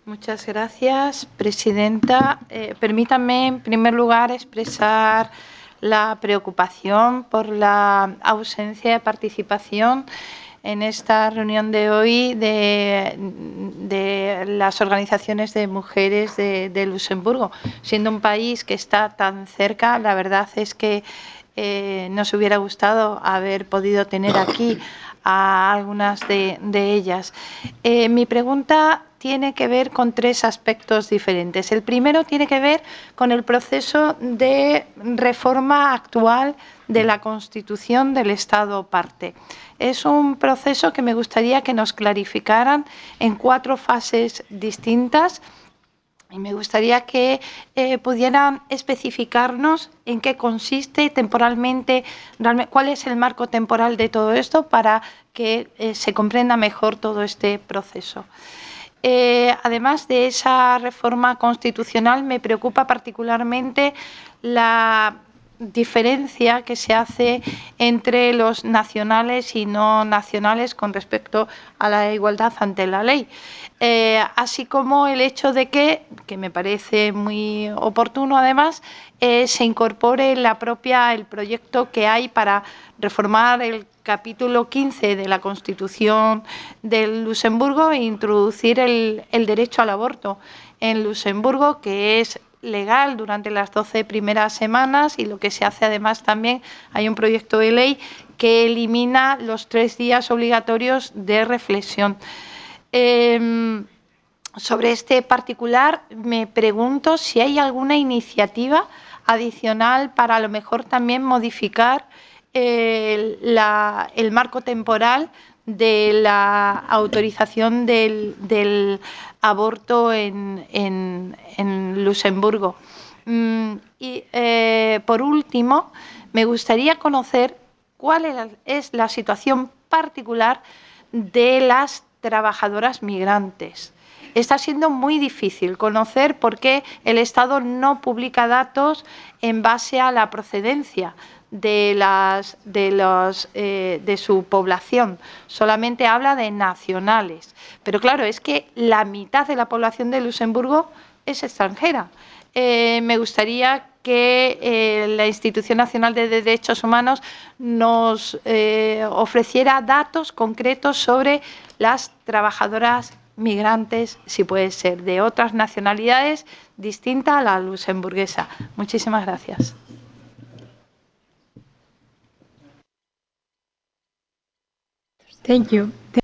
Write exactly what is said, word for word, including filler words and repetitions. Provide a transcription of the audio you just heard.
Muchas gracias, presidenta. Eh, permítanme, en primer lugar, expresar la preocupación por la ausencia de participación en esta reunión de hoy de, de las organizaciones de mujeres de, de Luxemburgo. Siendo un país que está tan cerca, la verdad es que eh, nos hubiera gustado haber podido tener aquí a algunas de, de ellas. Eh, mi pregunta tiene que ver con tres aspectos diferentes. El primero tiene que ver con el proceso de reforma actual de la Constitución del Estado parte. Es un proceso que me gustaría que nos clarificaran en cuatro fases distintas y me gustaría que eh, pudieran especificarnos en qué consiste temporalmente, cuál es el marco temporal de todo esto para que eh, se comprenda mejor todo este proceso. Eh, además de esa reforma constitucional, me preocupa particularmente la diferencia que se hace entre los nacionales y no nacionales con respecto a la igualdad ante la ley. Eh, así como el hecho de que, que me parece muy oportuno además, eh, se incorpore la propia, el proyecto que hay para reformar el capítulo quince de la Constitución del Luxemburgo e introducir el, el derecho al aborto en Luxemburgo, que es legal durante las doce primeras semanas, y lo que se hace además también, hay un proyecto de ley que elimina los tres días obligatorios de reflexión. Eh, sobre este particular me pregunto si hay alguna iniciativa adicional para a lo mejor también modificar eh, la, el marco temporal de la autorización del, del aborto en, en, en Luxemburgo. Mm, y eh, por último, me gustaría conocer cuál es la situación particular de las trabajadoras migrantes. Está siendo muy difícil conocer por qué el Estado no publica datos en base a la procedencia de, las, de, los, eh, de su población. Solamente habla de nacionales. Pero claro, es que la mitad de la población de Luxemburgo es extranjera. Eh, me gustaría que eh, la Institución Nacional de Derechos Humanos nos eh, ofreciera datos concretos sobre las trabajadoras migrantes, si puede ser, de otras nacionalidades distinta a la luxemburguesa. Muchísimas gracias. Thank you.